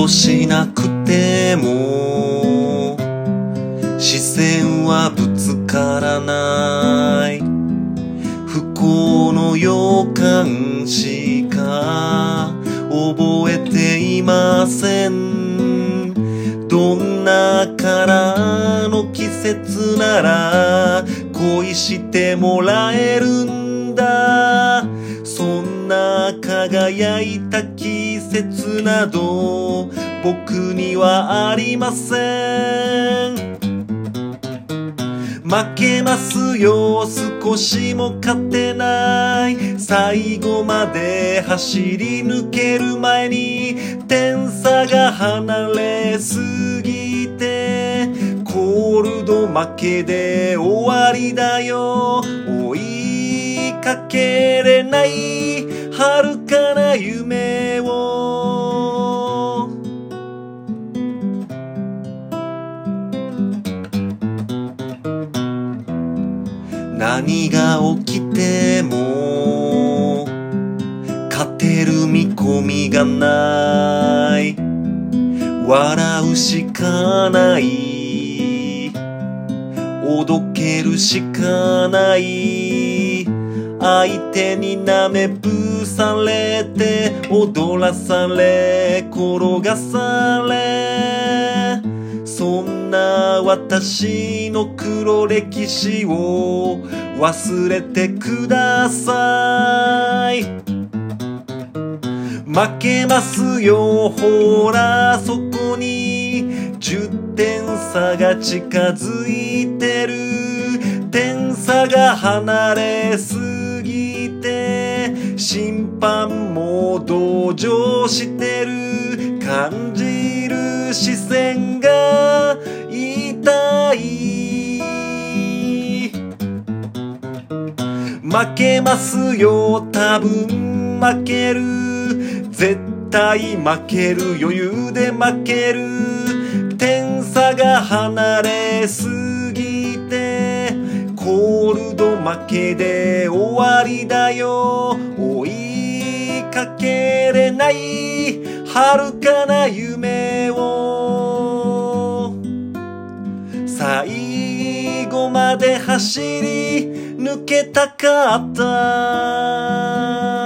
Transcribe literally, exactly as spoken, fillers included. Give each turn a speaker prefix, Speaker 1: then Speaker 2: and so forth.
Speaker 1: しなくても視線はぶつからない。不幸の予感しか覚えていません。どんなからの季節なら恋してもらえるんだ。そんな輝いた季節など僕にはありません。負けますよ、少しも勝てない。最後まで走り抜ける前に点差が離れすぎてコールド負けで終わりだよ。追いかけれない遥かな夢を。何が起きても勝てる見込みがない。笑うしかない、おどけるしかない。相手になめぶされて踊らされ転がされ、そんな私の黒歴史を忘れてください。負けますよ、ほらそこにじゅってん差が近づいてる。点差が離れすぎて審判も同情してる。感じる視線が痛い。負けますよ、多分負ける。絶対負ける、余裕で負ける。点差が離れすぎてコールド負けで終わりだよ。追いかけれない遥かな夢を。最後まで走り抜けたかった。